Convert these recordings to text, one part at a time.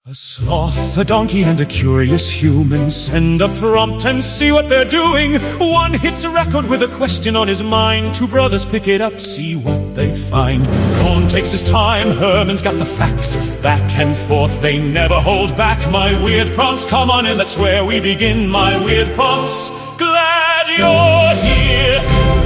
A sloth, a donkey, and a curious human send a prompt and see what they're doing. One hits a record with a question on his mind. Two brothers pick it up, see what they find. Cohn takes his time, Herman's got the facts. Back and forth, they never hold back. My weird prompts, come on in, that's where we begin. My weird prompts, glad you're here.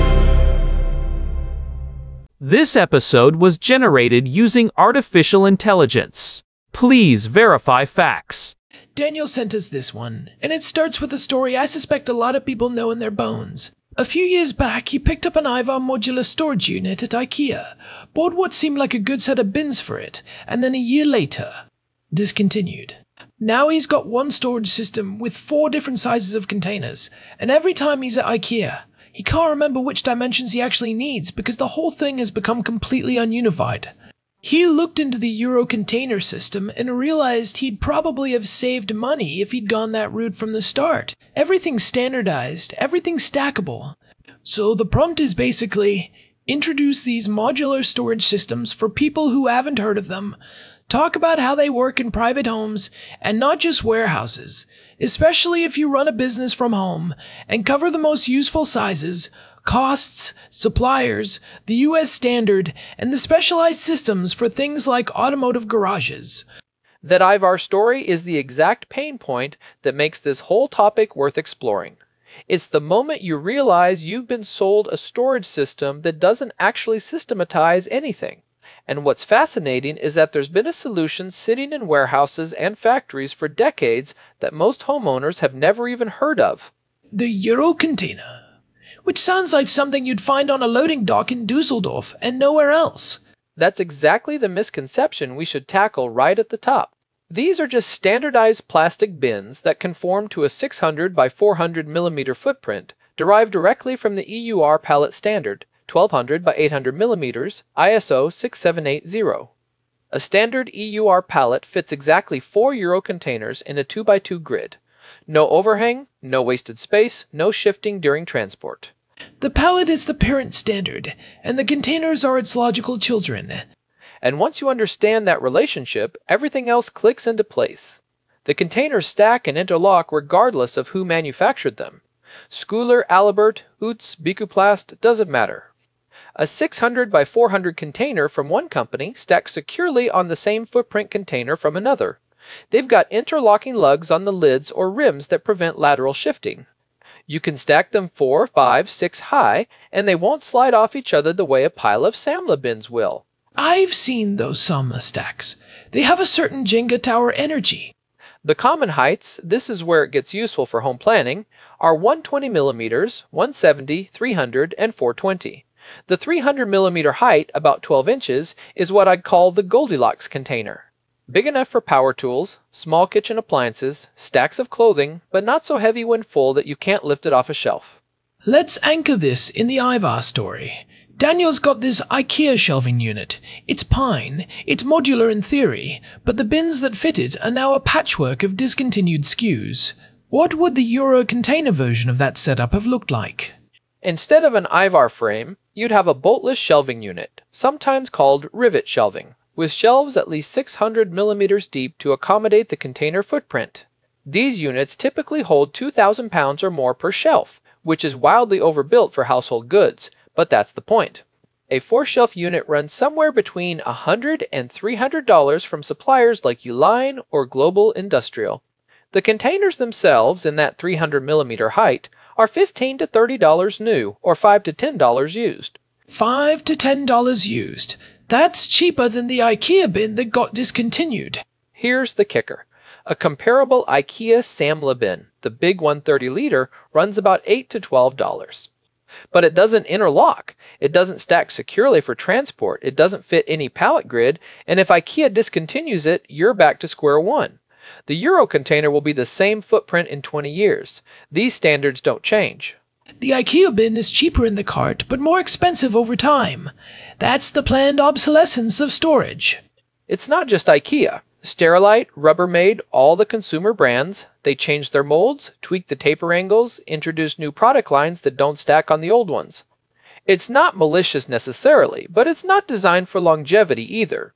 This episode was generated using artificial intelligence. Please verify facts. Daniel sent us this one, and it starts with a story I suspect a lot of people know in their bones. A few years back, he picked up an Ivar modular storage unit at IKEA, bought what seemed like a good set of bins for it, and then a year later, discontinued. Now he's got one storage system with 4 different sizes of containers, and every time he's at IKEA, he can't remember which dimensions he actually needs because the whole thing has become completely ununified. He looked into the Euro container system and realized he'd probably have saved money if he'd gone that route from the start. Everything's standardized, everything's stackable. So the prompt is basically, introduce these modular storage systems for people who haven't heard of them, talk about how they work in private homes and not just warehouses, especially if you run a business from home, and cover the most useful sizes, costs, suppliers, the US standard, and the specialized systems for things like automotive garages. That Ivar story is the exact pain point that makes this whole topic worth exploring. It's the moment you realize you've been sold a storage system that doesn't actually systematize anything. And what's fascinating is that there's been a solution sitting in warehouses and factories for decades that most homeowners have never even heard of. The Euro container, which sounds like something you'd find on a loading dock in Dusseldorf and nowhere else. That's exactly the misconception we should tackle right at the top. These are just standardized plastic bins that conform to a 600 by 400 millimeter footprint derived directly from the EUR pallet standard, 1200 by 800 millimeters, ISO 6780. A standard EUR pallet fits exactly 4 Euro containers in a 2x2 grid. No overhang, no wasted space, no shifting during transport. The pallet is the parent standard, and the containers are its logical children. And once you understand that relationship, everything else clicks into place. The containers stack and interlock regardless of who manufactured them. Schuler, Alibert, Utz, Bikuplast, doesn't matter. A 600 by 400 container from one company stacks securely on the same footprint container from another. They've got interlocking lugs on the lids or rims that prevent lateral shifting. You can stack them 4, 5, 6 high, and they won't slide off each other the way a pile of Samla bins will. I've seen those Samla stacks. They have a certain Jenga tower energy. The common heights, this is where it gets useful for home planning, are 120 millimeters, 170, 300, and 420. The 300 millimeter height, about 12 inches, is what I'd call the Goldilocks container. Big enough for power tools, small kitchen appliances, stacks of clothing, but not so heavy when full that you can't lift it off a shelf. Let's anchor this in the Ivar story. Daniel's got this IKEA shelving unit. It's pine, it's modular in theory, but the bins that fit it are now a patchwork of discontinued SKUs. What would the Euro container version of that setup have looked like? Instead of an Ivar frame, you'd have a boltless shelving unit, sometimes called rivet shelving, with shelves at least 600 millimeters deep to accommodate the container footprint. These units typically hold 2,000 pounds or more per shelf, which is wildly overbuilt for household goods, but that's the point. A 4-shelf unit runs somewhere between $100 and $300 from suppliers like Uline or Global Industrial. The containers themselves in that 300 millimeter height are $15 to $30 new, or $5 to $10 used. $5 to $10 used. That's cheaper than the IKEA bin that got discontinued. Here's the kicker. A comparable IKEA Samla bin, the big 130 liter, runs about $8 to $12. But it doesn't interlock, it doesn't stack securely for transport, it doesn't fit any pallet grid, and if IKEA discontinues it, you're back to square one. The Euro container will be the same footprint in 20 years. These standards don't change. The IKEA bin is cheaper in the cart, but more expensive over time. That's the planned obsolescence of storage. It's not just IKEA. Sterilite, Rubbermaid, all the consumer brands, they change their molds, tweak the taper angles, introduce new product lines that don't stack on the old ones. It's not malicious necessarily, but it's not designed for longevity either.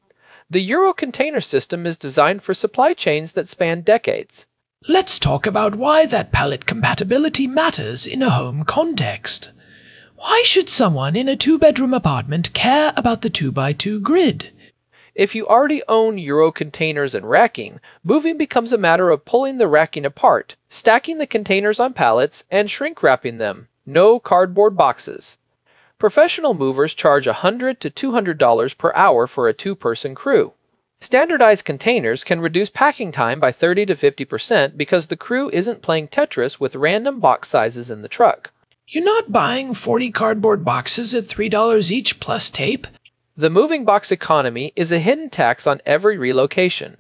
The Euro container system is designed for supply chains that span decades. Let's talk about why that pallet compatibility matters in a home context. Why should someone in a 2-bedroom apartment care about the 2x2 grid? If you already own Euro containers and racking, moving becomes a matter of pulling the racking apart, stacking the containers on pallets, and shrink wrapping them. No cardboard boxes. Professional movers charge $100 to $200 per hour for a 2-person crew. Standardized containers can reduce packing time by 30 to 50% because the crew isn't playing Tetris with random box sizes in the truck. You're not buying 40 cardboard boxes at $3 each plus tape? The moving box economy is a hidden tax on every relocation.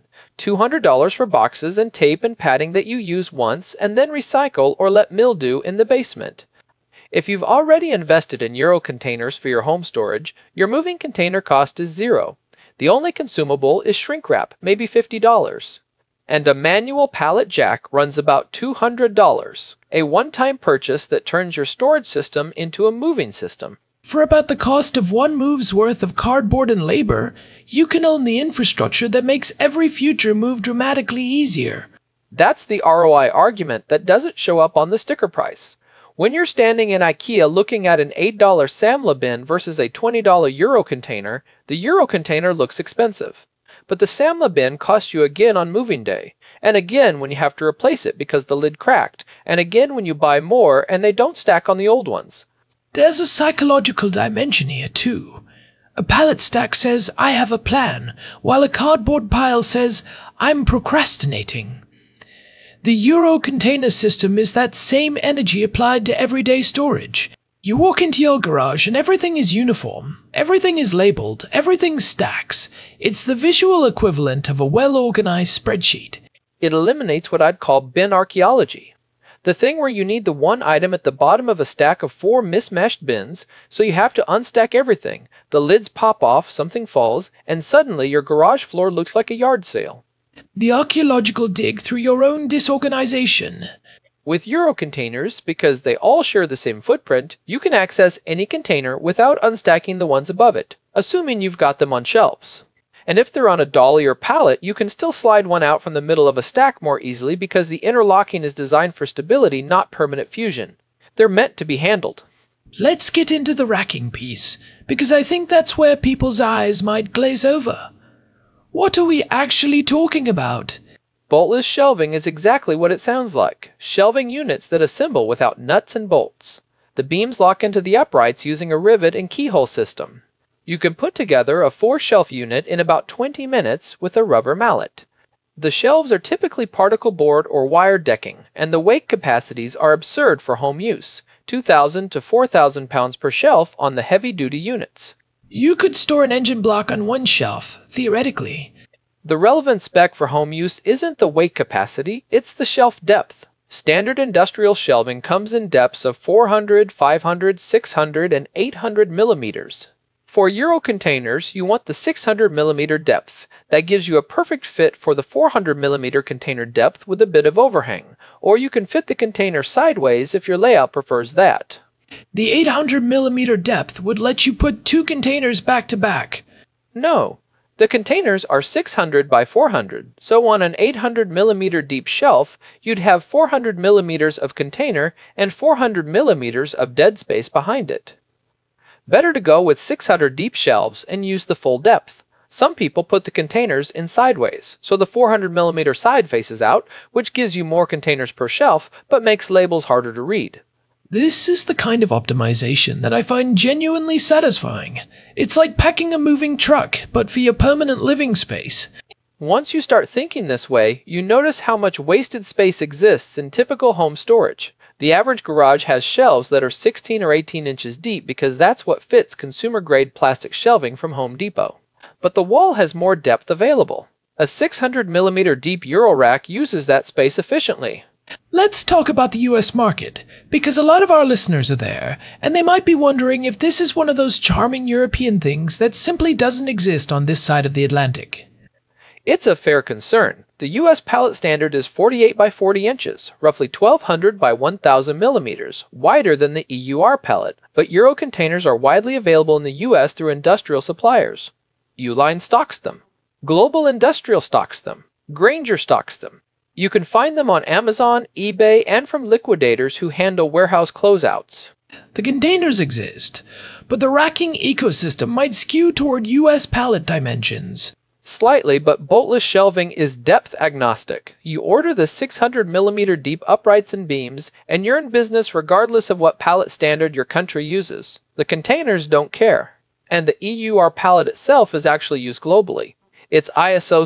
$200 for boxes and tape and padding that you use once and then recycle or let mildew in the basement. If you've already invested in Euro containers for your home storage, your moving container cost is zero. The only consumable is shrink wrap, maybe $50. And a manual pallet jack runs about $200, a one-time purchase that turns your storage system into a moving system. For about the cost of one move's worth of cardboard and labor, you can own the infrastructure that makes every future move dramatically easier. That's the ROI argument that doesn't show up on the sticker price. When you're standing in IKEA looking at an $8 Samla bin versus a $20 Euro container, the Euro container looks expensive. But the Samla bin costs you again on moving day, and again when you have to replace it because the lid cracked, and again when you buy more and they don't stack on the old ones. There's a psychological dimension here, too. A pallet stack says, I have a plan, while a cardboard pile says, I'm procrastinating. The Euro container system is that same energy applied to everyday storage. You walk into your garage and everything is uniform, everything is labeled, everything stacks. It's the visual equivalent of a well-organized spreadsheet. It eliminates what I'd call bin archaeology. The thing where you need the one item at the bottom of a stack of 4 mismatched bins, so you have to unstack everything. The lids pop off, something falls, and suddenly your garage floor looks like a yard sale. The archaeological dig through your own disorganization. With Euro containers, because they all share the same footprint, you can access any container without unstacking the ones above it, assuming you've got them on shelves. And if they're on a dolly or pallet, you can still slide one out from the middle of a stack more easily because the interlocking is designed for stability, not permanent fusion. They're meant to be handled. Let's get into the racking piece, because I think that's where people's eyes might glaze over. What are we actually talking about? Boltless shelving is exactly what it sounds like. Shelving units that assemble without nuts and bolts. The beams lock into the uprights using a rivet and keyhole system. You can put together a 4-shelf unit in about 20 minutes with a rubber mallet. The shelves are typically particle board or wire decking, and the weight capacities are absurd for home use, 2,000 to 4,000 pounds per shelf on the heavy-duty units. You could store an engine block on one shelf, theoretically. The relevant spec for home use isn't the weight capacity, it's the shelf depth. Standard industrial shelving comes in depths of 400, 500, 600, and 800 millimeters. For Euro containers, you want the 600 millimeter depth. That gives you a perfect fit for the 400 millimeter container depth with a bit of overhang, or you can fit the container sideways if your layout prefers that. The 800 millimeter depth would let you put 2 containers back to back. No. The containers are 600 by 400, so on an 800 millimeter deep shelf, you'd have 400 millimeters of container and 400 millimeters of dead space behind it. Better to go with 600 deep shelves and use the full depth. Some people put the containers in sideways, so the 400 millimeter side faces out, which gives you more containers per shelf, but makes labels harder to read. This is the kind of optimization that I find genuinely satisfying. It's like packing a moving truck, but for your permanent living space. Once you start thinking this way, you notice how much wasted space exists in typical home storage. The average garage has shelves that are 16 or 18 inches deep because that's what fits consumer-grade plastic shelving from Home Depot. But the wall has more depth available. A 600 millimeter deep Euro rack uses that space efficiently. Let's talk about the US market, because a lot of our listeners are there, and they might be wondering if this is one of those charming European things that simply doesn't exist on this side of the Atlantic. It's a fair concern. The US pallet standard is 48 by 40 inches, roughly 1200 by 1000 millimeters, wider than the EUR pallet, but Euro containers are widely available in the US through industrial suppliers. Uline stocks them. Global Industrial stocks them. Grainger stocks them. You can find them on Amazon, eBay, and from liquidators who handle warehouse closeouts. The containers exist, but the racking ecosystem might skew toward US pallet dimensions. Slightly, but boltless shelving is depth agnostic. You order the 600mm deep uprights and beams, and you're in business regardless of what pallet standard your country uses. The containers don't care. And the EUR pallet itself is actually used globally. It's ISO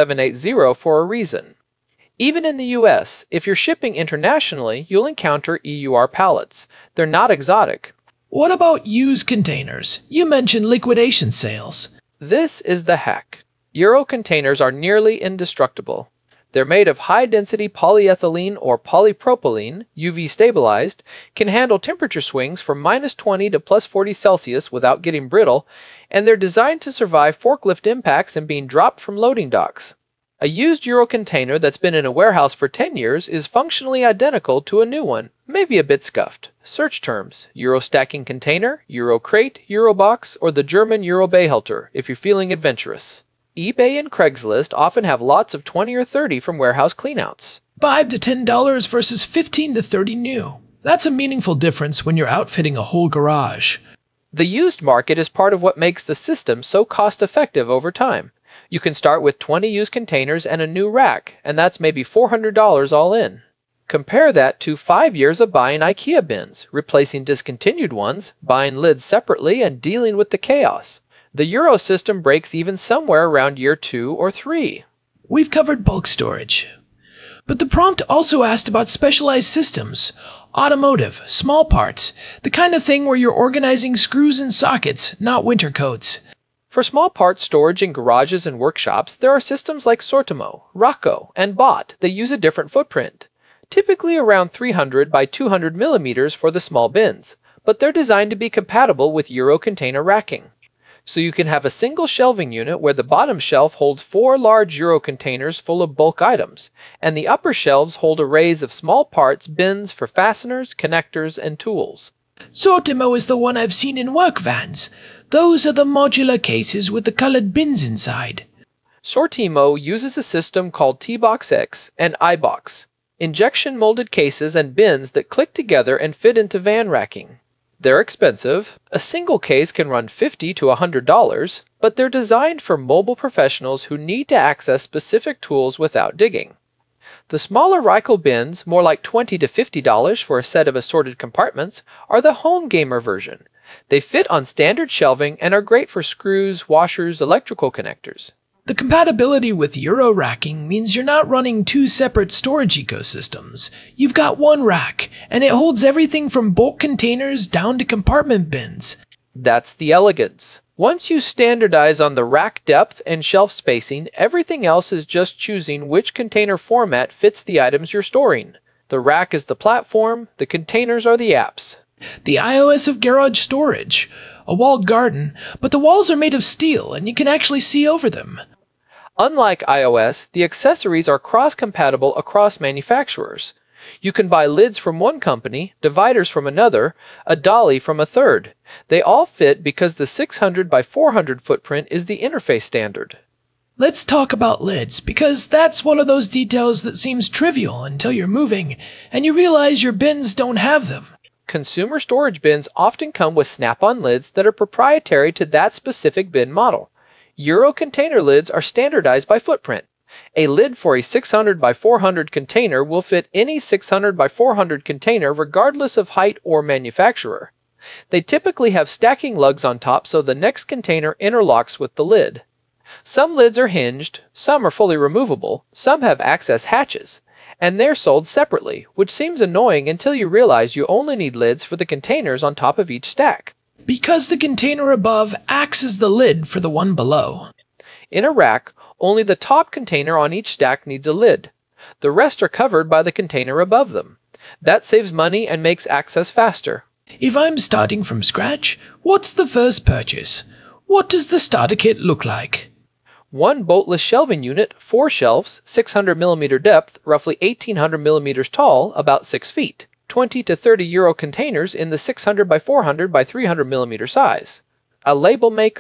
6780 for a reason. Even in the US, if you're shipping internationally, you'll encounter EUR pallets. They're not exotic. What about used containers? You mentioned liquidation sales. This is the hack. Euro containers are nearly indestructible. They're made of high-density polyethylene or polypropylene, UV stabilized, can handle temperature swings from -20 to +40 Celsius without getting brittle, and they're designed to survive forklift impacts and being dropped from loading docks. A used Euro container that's been in a warehouse for 10 years is functionally identical to a new one, maybe a bit scuffed. Search terms: Euro stacking container, Euro crate, Euro box, or the German Euro Behälter if you're feeling adventurous. eBay and Craigslist often have lots of 20 or 30 from warehouse cleanouts. $5 to $10 versus $15 to $30 new. That's a meaningful difference when you're outfitting a whole garage. The used market is part of what makes the system so cost-effective over time. You can start with 20 used containers and a new rack, and that's maybe $400 all in. Compare that to 5 years of buying IKEA bins, replacing discontinued ones, buying lids separately, and dealing with the chaos. The Euro system breaks even somewhere around year 2 or 3. We've covered bulk storage. But the prompt also asked about specialized systems, automotive, small parts, the kind of thing where you're organizing screws and sockets, not winter coats. For small parts storage in garages and workshops, there are systems like Sortimo, Rocco, and Bot that use a different footprint, typically around 300 by 200 millimeters for the small bins, but they're designed to be compatible with Euro container racking. So you can have a single shelving unit where the bottom shelf holds 4 large Euro containers full of bulk items, and the upper shelves hold arrays of small parts bins for fasteners, connectors, and tools. Sortimo is the one I've seen in work vans. Those are the modular cases with the colored bins inside. Sortimo uses a system called T-Box X and iBox, injection molded cases and bins that click together and fit into van racking. They're expensive. A single case can run $50 to $100, but they're designed for mobile professionals who need to access specific tools without digging. The smaller Ryco bins, more like $20 to $50 for a set of assorted compartments, are the home gamer version. They fit on standard shelving and are great for screws, washers, electrical connectors. The compatibility with Euro racking means you're not running 2 separate storage ecosystems. You've got one rack, and it holds everything from bulk containers down to compartment bins. That's the elegance. Once you standardize on the rack depth and shelf spacing, everything else is just choosing which container format fits the items you're storing. The rack is the platform, the containers are the apps. The iOS of garage storage. A walled garden, but the walls are made of steel and you can actually see over them. Unlike iOS, the accessories are cross-compatible across manufacturers. You can buy lids from one company, dividers from another, a dolly from a third. They all fit because the 600 by 400 footprint is the interface standard. Let's talk about lids, because that's one of those details that seems trivial until you're moving, and you realize your bins don't have them. Consumer storage bins often come with snap-on lids that are proprietary to that specific bin model. Euro container lids are standardized by footprint. A lid for a 600 by 400 container will fit any 600 by 400 container regardless of height or manufacturer. They typically have stacking lugs on top so the next container interlocks with the lid. Some lids are hinged, some are fully removable, some have access hatches, and they're sold separately, which seems annoying until you realize you only need lids for the containers on top of each stack. Because the container above acts as the lid for the one below. In a rack, only the top container on each stack needs a lid. The rest are covered by the container above them. That saves money and makes access faster. If I'm starting from scratch, what's the first purchase? What does the starter kit look like? One boltless shelving unit, 4 shelves, 600 millimeter depth, roughly 1800 millimeters tall, about 6 feet. 20 to 30 Euro containers in the 600 by 400 by 300 millimeter size. A label maker,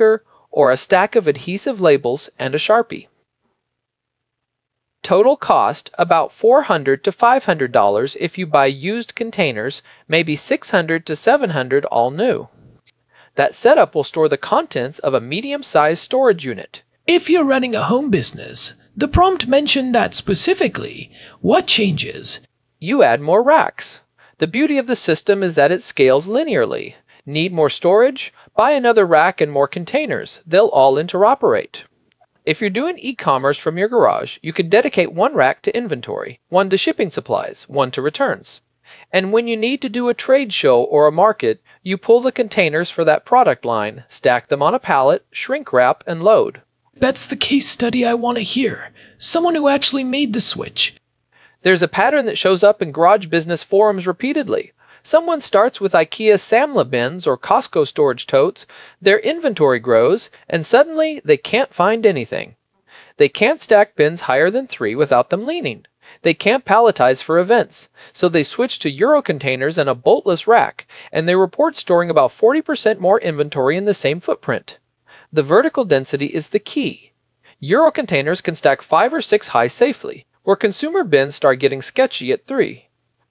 or a stack of adhesive labels and a Sharpie. Total cost about $400 to $500 if you buy used containers, maybe $600 to $700 all new. That setup will store the contents of a medium-sized storage unit. If you're running a home business, the prompt mentioned that specifically. What changes? You add more racks. The beauty of the system is that it scales linearly. Need more storage? Buy another rack and more containers. They'll all interoperate. If you're doing e-commerce from your garage, you can dedicate one rack to inventory, one to shipping supplies, one to returns. And when you need to do a trade show or a market, you pull the containers for that product line, stack them on a pallet, shrink wrap, and load. That's the case study I want to hear. Someone who actually made the switch. There's a pattern that shows up in garage business forums repeatedly. Someone starts with IKEA Samla bins or Costco storage totes, their inventory grows, and suddenly they can't find anything. They can't stack bins higher than 3 without them leaning. They can't palletize for events, so they switch to Euro containers and a boltless rack, and they report storing about 40% more inventory in the same footprint. The vertical density is the key. Euro containers can stack 5 or 6 high safely, where consumer bins start getting sketchy at 3.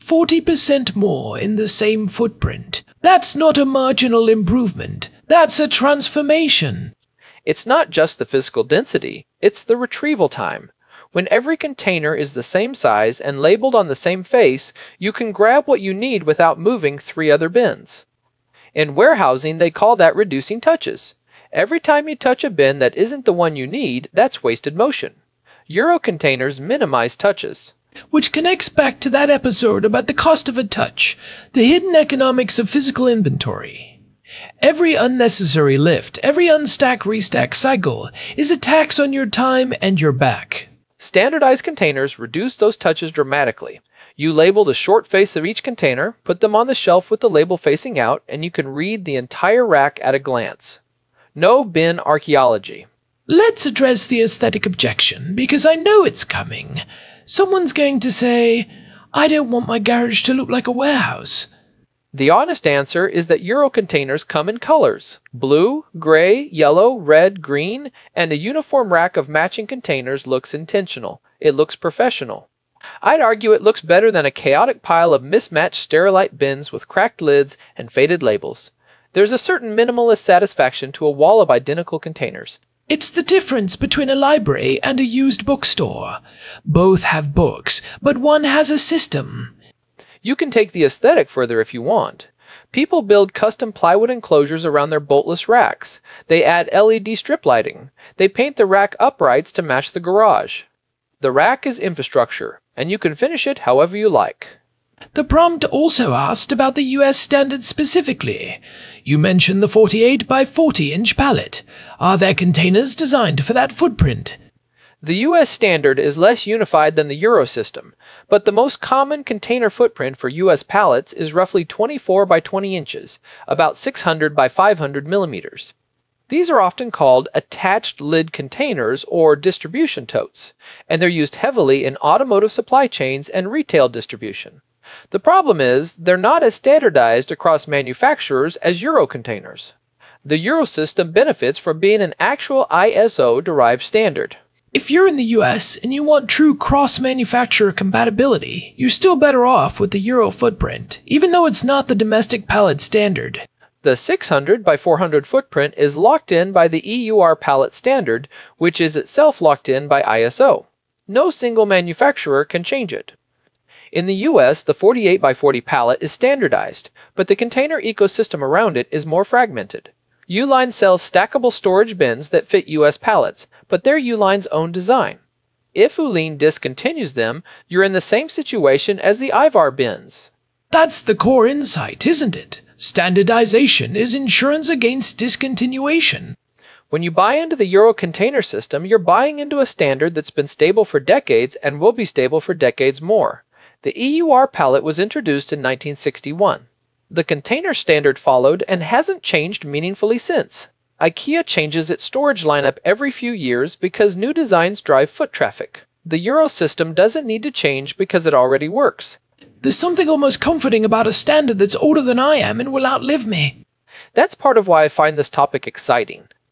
40% more in the same footprint. That's not a marginal improvement. That's a transformation. It's not just the physical density, it's the retrieval time. When every container is the same size and labeled on the same face, you can grab what you need without moving 3 other bins. In warehousing, they call that reducing touches. Every time you touch a bin that isn't the one you need, that's wasted motion. Euro containers minimize touches. Which connects back to that episode about the cost of a touch, the hidden economics of physical inventory. Every unnecessary lift, every unstack-restack cycle is a tax on your time and your back. Standardized containers reduce those touches dramatically. You label the short face of each container, put them on the shelf with the label facing out, and you can read the entire rack at a glance. No bin archaeology. Let's address the aesthetic objection, because I know it's coming. Someone's going to say, I don't want my garage to look like a warehouse. The honest answer is that Euro containers come in colors: blue, gray, yellow, red, green, and a uniform rack of matching containers looks intentional. It looks professional. I'd argue it looks better than a chaotic pile of mismatched Sterilite bins with cracked lids and faded labels. There's a certain minimalist satisfaction to a wall of identical containers. It's the difference between a library and a used bookstore. Both have books, but one has a system. You can take the aesthetic further if you want. People build custom plywood enclosures around their boltless racks. They add LED strip lighting. They paint the rack uprights to match the garage. The rack is infrastructure, and you can finish it however you like. The prompt also asked about the US standard specifically. You mentioned the 48 by 40 inch pallet. Are there containers designed for that footprint? The US standard is less unified than the Euro system, but the most common container footprint for US pallets is roughly 24 by 20 inches, about 600 by 500 millimeters. These are often called attached lid containers or distribution totes, and they're used heavily in automotive supply chains and retail distribution. The problem is, they're not as standardized across manufacturers as Euro containers. The Euro system benefits from being an actual ISO-derived standard. If you're in the US and you want true cross-manufacturer compatibility, you're still better off with the Euro footprint, even though it's not the domestic pallet standard. The 600 by 400 footprint is locked in by the EUR pallet standard, which is itself locked in by ISO. No single manufacturer can change it. In the US, the 48 by 40 pallet is standardized, but the container ecosystem around it is more fragmented. Uline sells stackable storage bins that fit US pallets, but they're Uline's own design. If Uline discontinues them, you're in the same situation as the Ivar bins. That's the core insight, isn't it? Standardization is insurance against discontinuation. When you buy into the Euro container system, you're buying into a standard that's been stable for decades and will be stable for decades more. The EUR pallet was introduced in 1961. The container standard followed and hasn't changed meaningfully since. IKEA changes its storage lineup every few years because new designs drive foot traffic. The Euro system doesn't need to change because it already works. There's something almost comforting about a standard that's older than I am and will outlive me. That's part of why I find this topic exciting.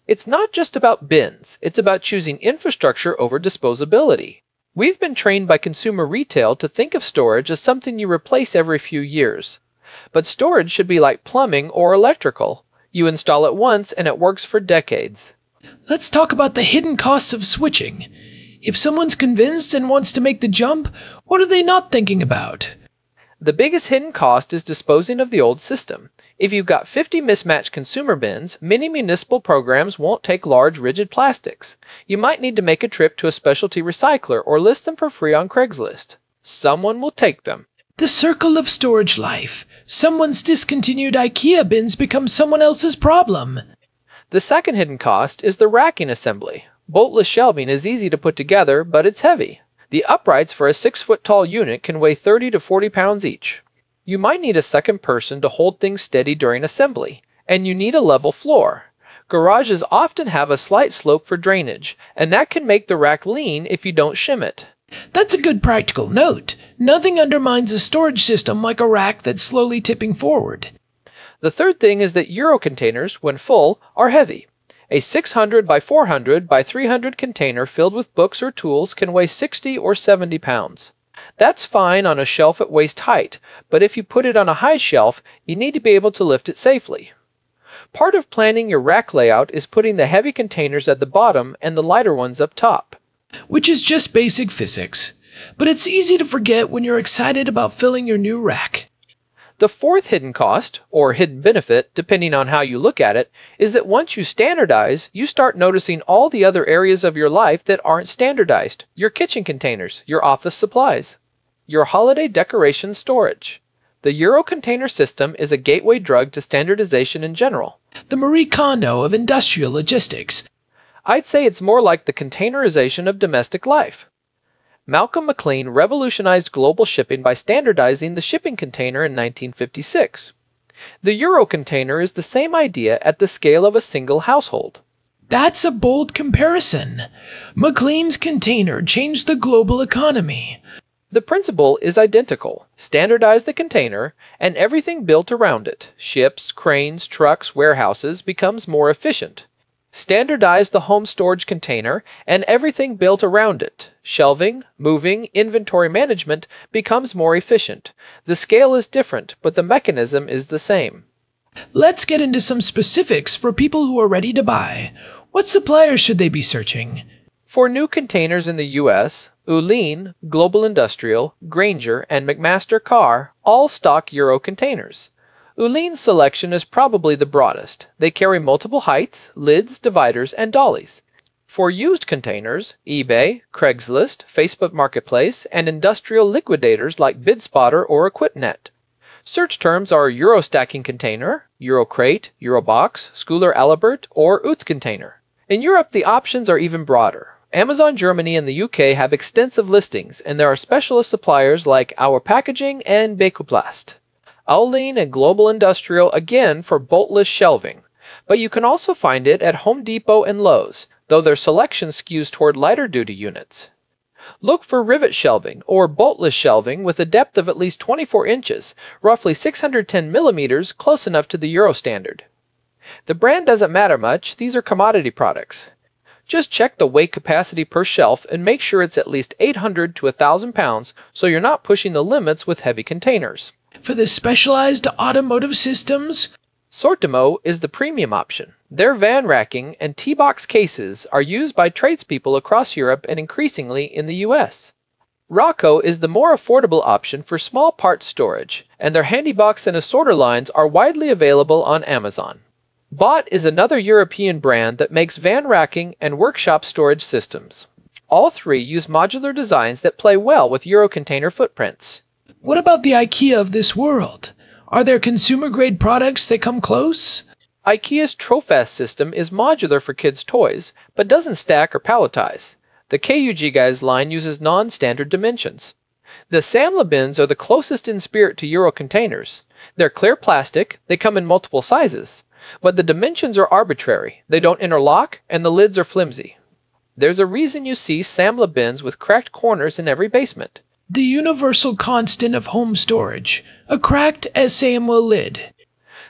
It's not just about bins, it's about choosing infrastructure over disposability. We've been trained by consumer retail to think of storage as something you replace every few years. But storage should be like plumbing or electrical. You install it once and it works for decades. Let's talk about the hidden costs of switching. If someone's convinced and wants to make the jump, what are they not thinking about? The biggest hidden cost is disposing of the old system. If you've got 50 mismatched consumer bins, many municipal programs won't take large, rigid plastics. You might need to make a trip to a specialty recycler or list them for free on Craigslist. Someone will take them. The circle of storage life. Someone's discontinued IKEA bins become someone else's problem. The second hidden cost is the racking assembly. Boltless shelving is easy to put together, but it's heavy. The uprights for a 6-foot-tall unit can weigh 30 to 40 pounds each. You might need a second person to hold things steady during assembly, and you need a level floor. Garages often have a slight slope for drainage, and that can make the rack lean if you don't shim it. That's a good practical note. Nothing undermines a storage system like a rack that's slowly tipping forward. The third thing is that Euro containers, when full, are heavy. A 600 by 400 by 300 container filled with books or tools can weigh 60 or 70 pounds. That's fine on a shelf at waist height, but if you put it on a high shelf, you need to be able to lift it safely. Part of planning your rack layout is putting the heavy containers at the bottom and the lighter ones up top. Which is just basic physics. But it's easy to forget when you're excited about filling your new rack. The fourth hidden cost, or hidden benefit, depending on how you look at it, is that once you standardize, you start noticing all the other areas of your life that aren't standardized. Your kitchen containers, your office supplies, your holiday decoration storage. The Euro container system is a gateway drug to standardization in general. The Marie Kondo of industrial logistics. I'd say it's more like the containerization of domestic life. Malcolm McLean revolutionized global shipping by standardizing the shipping container in 1956. The Euro container is the same idea at the scale of a single household. That's a bold comparison. McLean's container changed the global economy. The principle is identical. Standardize the container, and everything built around it, ships, cranes, trucks, warehouses, becomes more efficient. Standardize the home storage container, and everything built around it, shelving, moving, inventory management, becomes more efficient. The scale is different, but the mechanism is the same. Let's get into some specifics for people who are ready to buy. What suppliers should they be searching? For new containers in the U.S., Uline, Global Industrial, Grainger, and McMaster Carr all stock Euro containers. Uline's selection is probably the broadest. They carry multiple heights, lids, dividers, and dollies. For used containers, eBay, Craigslist, Facebook Marketplace, and industrial liquidators like BidSpotter or Equipnet. Search terms are Euro stacking container, Euro crate, Eurobox, Schuler Alibert, or UTZ container. In Europe, the options are even broader. Amazon Germany and the UK have extensive listings, and there are specialist suppliers like Our Packaging and Becuplast. Uline and Global Industrial again for boltless shelving, but you can also find it at Home Depot and Lowe's, though their selection skews toward lighter duty units. Look for rivet shelving or boltless shelving with a depth of at least 24 inches, roughly 610 millimeters, close enough to the Euro standard. The brand doesn't matter much, these are commodity products. Just check the weight capacity per shelf and make sure it's at least 800 to 1,000 pounds so you're not pushing the limits with heavy containers. For the specialized automotive systems, Sortimo is the premium option. Their van racking and T-box cases are used by tradespeople across Europe and increasingly in the US. Rocco is the more affordable option for small parts storage, and their Handybox and Assorter lines are widely available on Amazon. Bott is another European brand that makes van racking and workshop storage systems. All three use modular designs that play well with Euro container footprints. what about the IKEA of this world? Are there consumer-grade products that come close? IKEA's Trofast system is modular for kids' toys, but doesn't stack or palletize. The KUG Guys line uses non-standard dimensions. The Samla bins are the closest in spirit to Euro containers. They're clear plastic, they come in multiple sizes, but the dimensions are arbitrary, they don't interlock, and the lids are flimsy. There's a reason you see Samla bins with cracked corners in every basement. The universal constant of home storage, a cracked SAML lid.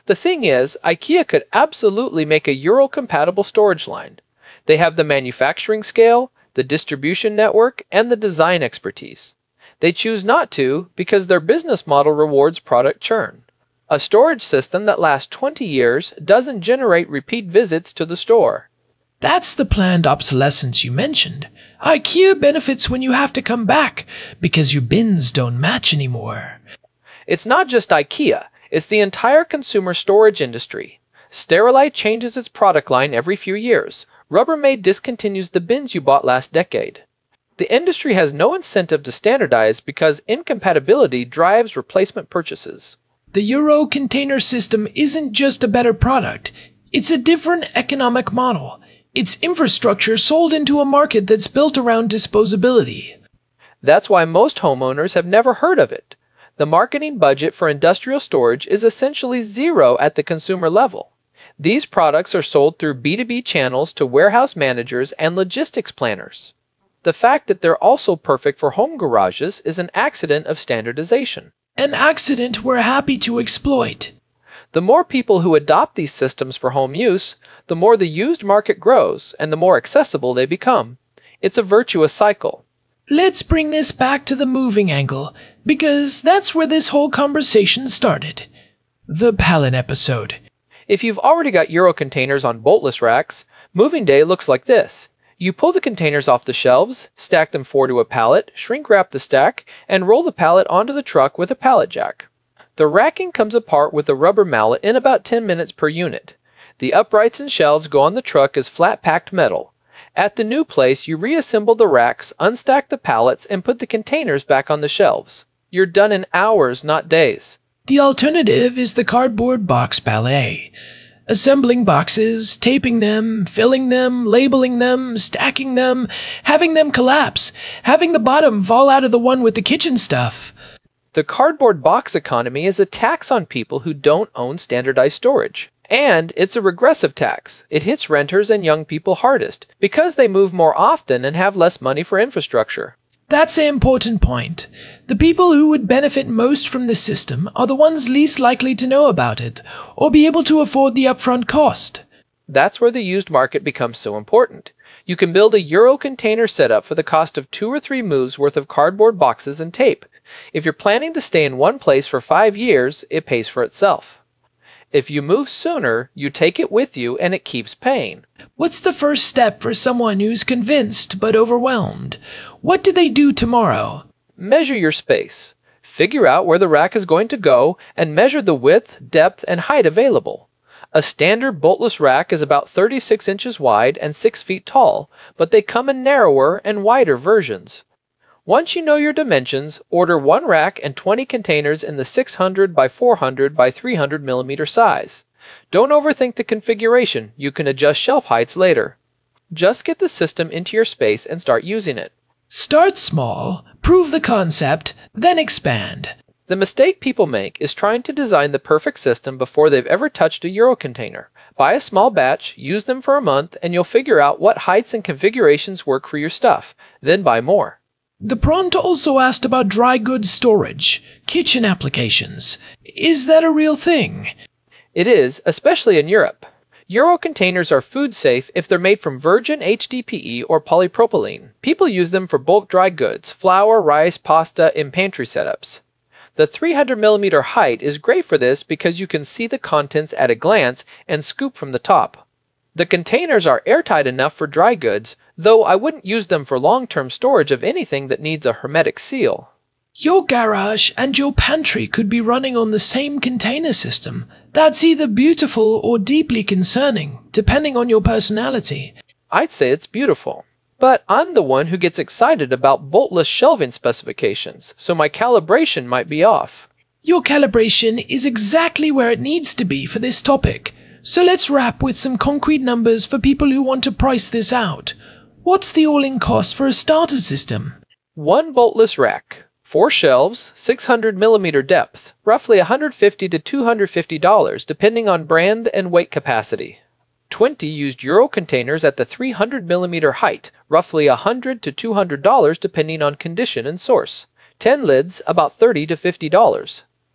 The thing is, IKEA could absolutely make a Euro-compatible storage line. They have the manufacturing scale, the distribution network, and the design expertise. They choose not to because their business model rewards product churn. A storage system that lasts 20 years doesn't generate repeat visits to the store. That's the planned obsolescence you mentioned. IKEA benefits when you have to come back because your bins don't match anymore. It's not just IKEA, it's the entire consumer storage industry. Sterilite changes its product line every few years. Rubbermaid discontinues the bins you bought last decade. The industry has no incentive to standardize because incompatibility drives replacement purchases. The Euro container system isn't just a better product. It's a different economic model. It's infrastructure sold into a market that's built around disposability. That's why most homeowners have never heard of it. The marketing budget for industrial storage is essentially zero at the consumer level. These products are sold through B2B channels to warehouse managers and logistics planners. The fact that they're also perfect for home garages is an accident of standardization. An accident we're happy to exploit. The more people who adopt these systems for home use, the more the used market grows and the more accessible they become. It's a virtuous cycle. Let's bring this back to the moving angle, because that's where this whole conversation started. The pallet episode. If you've already got Euro containers on boltless racks, moving day looks like this. You pull the containers off the shelves, stack them 4 to a pallet, shrink wrap the stack, and roll the pallet onto the truck with a pallet jack. The racking comes apart with a rubber mallet in about 10 minutes per unit. The uprights and shelves go on the truck as flat-packed metal. At the new place, you reassemble the racks, unstack the pallets, and put the containers back on the shelves. You're done in hours, not days. The alternative is the cardboard box ballet. Assembling boxes, taping them, filling them, labeling them, stacking them, having them collapse, having the bottom fall out of the one with the kitchen stuff. The cardboard box economy is a tax on people who don't own standardized storage. And it's a regressive tax. It hits renters and young people hardest because they move more often and have less money for infrastructure. That's an important point. The people who would benefit most from this system are the ones least likely to know about it or be able to afford the upfront cost. That's where the used market becomes so important. You can build a Euro container setup for the cost of 2 or 3 moves worth of cardboard boxes and tape. If you're planning to stay in one place for 5 years, it pays for itself. If you move sooner, you take it with you and it keeps paying. What's the first step for someone who's convinced but overwhelmed? What do they do tomorrow? Measure your space. Figure out where the rack is going to go and measure the width, depth, and height available. A standard boltless rack is about 36 inches wide and 6 feet tall, but they come in narrower and wider versions. Once you know your dimensions, order 1 rack and 20 containers in the 600 by 400 by 300 millimeter size. Don't overthink the configuration. You can adjust shelf heights later. Just get the system into your space and start using it. Start small, prove the concept, then expand. The mistake people make is trying to design the perfect system before they've ever touched a Euro container. Buy a small batch, use them for a month, and you'll figure out what heights and configurations work for your stuff. Then buy more. The prompt also asked about dry goods storage, kitchen applications. Is that a real thing? It is, especially in Europe. Euro containers are food safe if they're made from virgin HDPE or polypropylene. People use them for bulk dry goods, flour, rice, pasta, and pantry setups. The 300 millimeter height is great for this because you can see the contents at a glance and scoop from the top. The containers are airtight enough for dry goods, though I wouldn't use them for long-term storage of anything that needs a hermetic seal. Your garage and your pantry could be running on the same container system. That's either beautiful or deeply concerning, depending on your personality. I'd say it's beautiful. But I'm the one who gets excited about boltless shelving specifications, so my calibration might be off. Your calibration is exactly where it needs to be for this topic. So let's wrap with some concrete numbers for people who want to price this out. What's the all-in cost for a starter system? 1 boltless rack, 4 shelves, 600 millimeter depth, roughly $150 to $250 depending on brand and weight capacity. 20 used Euro containers at the 300 millimeter height, roughly $100 to $200 depending on condition and source. 10 lids, about $30 to $50.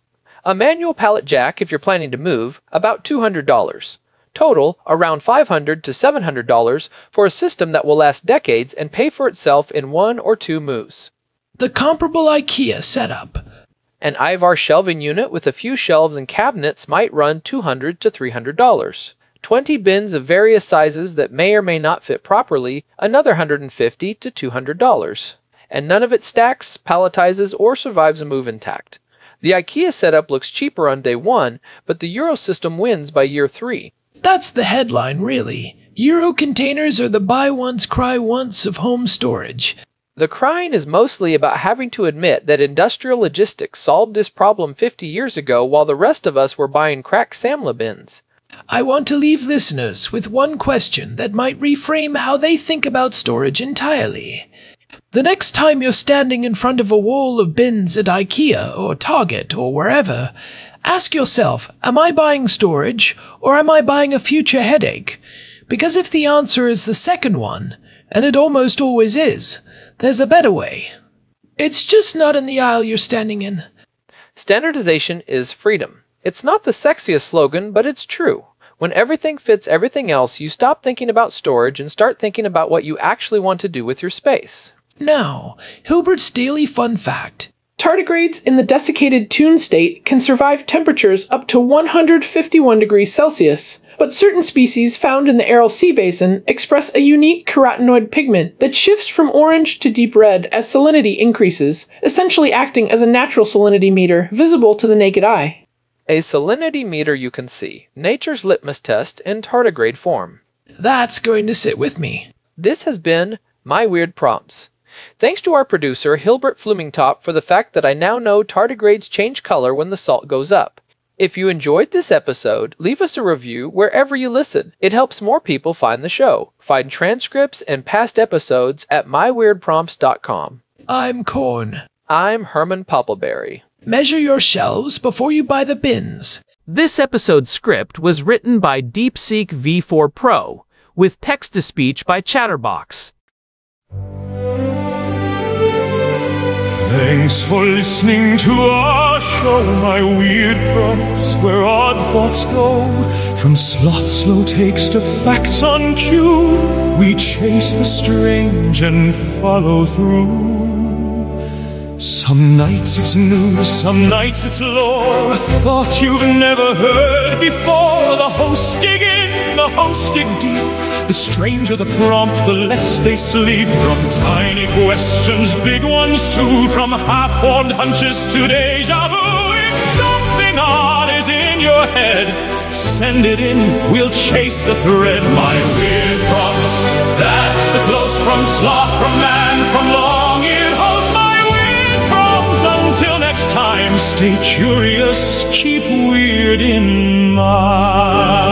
A manual pallet jack if you're planning to move, about $200. Total, around $500 to $700 for a system that will last decades and pay for itself in 1 or 2 moves. The comparable IKEA setup. An Ivar shelving unit with a few shelves and cabinets might run $200 to $300. 20 bins of various sizes that may or may not fit properly, another $150 to $200. And none of it stacks, palletizes, or survives a move intact. The IKEA setup looks cheaper on day 1, but the Euro system wins by year 3. That's the headline, really. Euro containers are the buy once, cry once of home storage. The crying is mostly about having to admit that industrial logistics solved this problem 50 years ago while the rest of us were buying crack Samla bins. I want to leave listeners with one question that might reframe how they think about storage entirely. The next time you're standing in front of a wall of bins at IKEA or Target or wherever, ask yourself, am I buying storage or am I buying a future headache? Because if the answer is the second one, and it almost always is, there's a better way. It's just not in the aisle you're standing in. Standardization is freedom. It's not the sexiest slogan, but it's true. When everything fits everything else, you stop thinking about storage and start thinking about what you actually want to do with your space. Now, Hilbert's daily fun fact. Tardigrades in the desiccated tune state can survive temperatures up to 151 degrees Celsius, but certain species found in the Aral Sea Basin express a unique carotenoid pigment that shifts from orange to deep red as salinity increases, essentially acting as a natural salinity meter visible to the naked eye. A salinity meter you can see, nature's litmus test in tardigrade form. That's going to sit with me. This has been My Weird Prompts. Thanks to our producer, Hilbert Flumingtop, for the fact that I now know tardigrades change color when the salt goes up. If you enjoyed this episode, leave us a review wherever you listen. It helps more people find the show. Find transcripts and past episodes at myweirdprompts.com. I'm Corn. I'm Herman Poppleberry. Measure your shelves before you buy the bins. This episode's script was written by DeepSeek V4 Pro, with text-to-speech by Chatterbox. Thanks for listening to our show, My Weird Prompts, where odd thoughts go. From sloth slow takes to facts on cue, we chase the strange and follow through. Some nights it's news, some nights it's lore, a thought you've never heard before. The hosts dig in, the hosts dig deep. The stranger the prompt, the less they sleep. From tiny questions, big ones too, from half-formed hunches to deja vu. If something odd is in your head, send it in, we'll chase the thread. My Weird Prompts, that's the close from sloth, from man, from long-eared host. My Weird Prompts, until next time, stay curious, keep weird in mind.